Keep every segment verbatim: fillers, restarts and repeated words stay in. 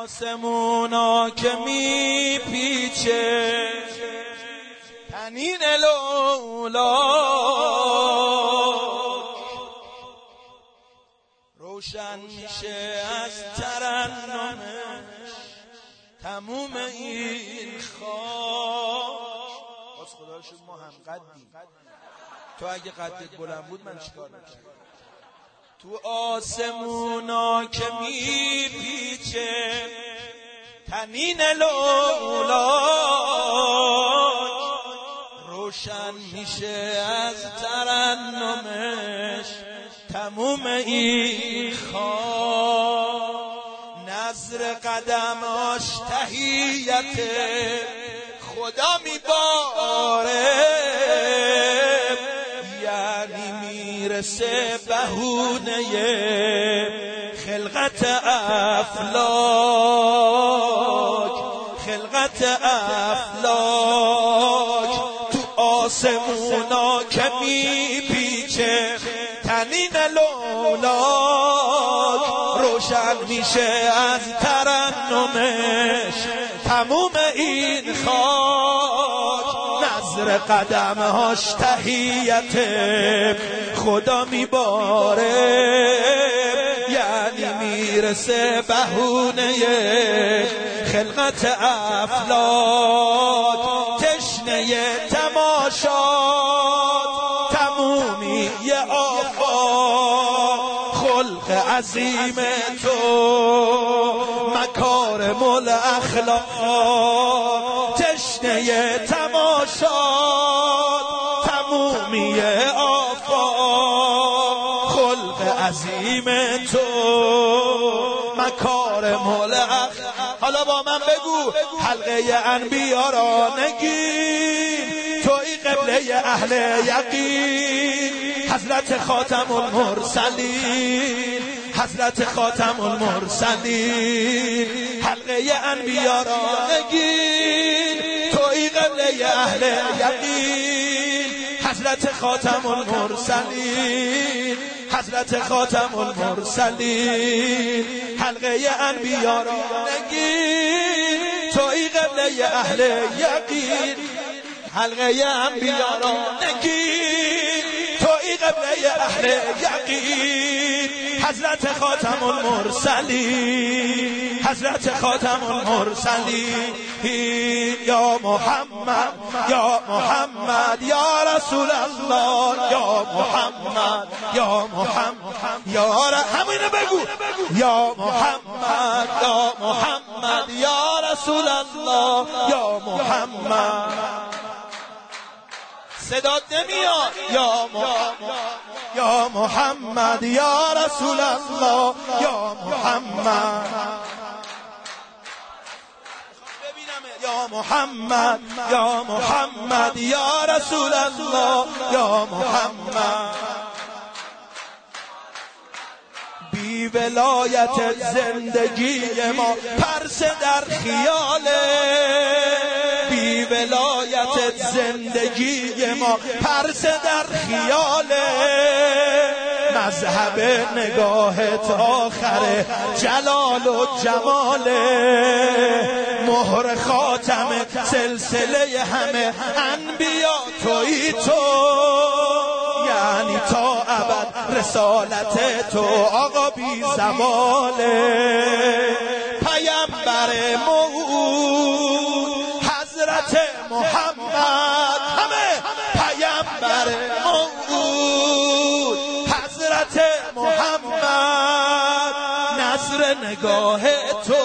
آسمونا که می پیچه تنین لولاک روشن میشه از ترنمش تموم این خاک. باز خدا شد ما هم قدیم. تو اگه قدت بلند بود من چیکار می‌کردم؟ تو آسمونا که می پیچه تنین لولاک روشن میشه از ترنمش تموم این خاک. نظر قدماش تحیت خدا میباره، یعنی میرسه بهونه خلقت افلاک. خلقت افلاک تو آسمونا که میپیچه تنین لولاک روشن میشه از ترنمش تموم این خاک. نظر قدمهاش تحیت خدا میباره، یعنی میرسه بهونه خلقت افلاک. تشنه تماشات تمومی آفاق خلق عظیم تو مکارم الاخلاق. تشنه تماشات تمومی آفاق خلق عظیم تو مکارم الاخلاق. حالا با من بگو حلقه انبیا را نگیر، توی قبله اهل یقین حضرت خاتم المرسلین. حضرت خاتم المرسلین حلقه انبیا را نگیر، توی قبله اهل یقین حضرت خاتم المرسلین. حضرت خاتم المرسلین حلقه انبیا را نگیر، توی قبله اهل یقین حلقه انبیا را نگیر، توی قبله اهل یقین حضرت خاتم المرسلین. حضرت خاتم المرسلین یا محمد یا محمد یا رسول الله یا محمد یا محمد یا ر... همینو بگو یا محمد یا محمد یا رسول الله یا محمد. صدات نمیاد یا محمد یا محمد یا رسول الله یا محمد. یا محمد یا محمد یا رسول الله یا محمد. بی ولایت زندگی ما پرسه در خیاله، بی ولایت زندگی ما پرسه در خیاله. مذهب نگاهت آخره جلال و جماله، مهر خاتم سلسله همه انبیا تویی تو، یعنی تا ابد رسالت تو آقا بی زواله. پیامبر موعود حضرت محمد، همه پیامبر موعود حضرت محمد. نظر نگاه تو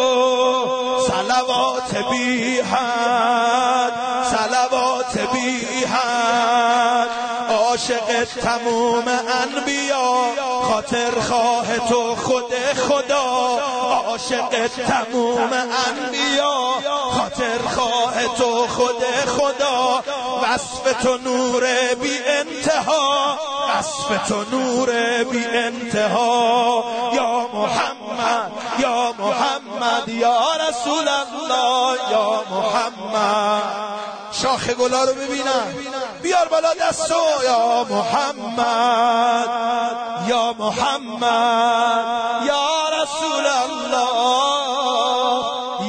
صلوات بی حد، صلوات بی حد. عاشق تموم انبیا خاطر خواه تو خود خدا. عاشق تموم انبیا خاطر خواه تو خود خدا. وصف تو نور بی انتها، وصف تو نور بی انتها. یا محمد یا محمد یا رسول الله یا محمد. شاخ گلا رو ببینم، بیار بالا دستو. یا محمد یا محمد یا رسول الله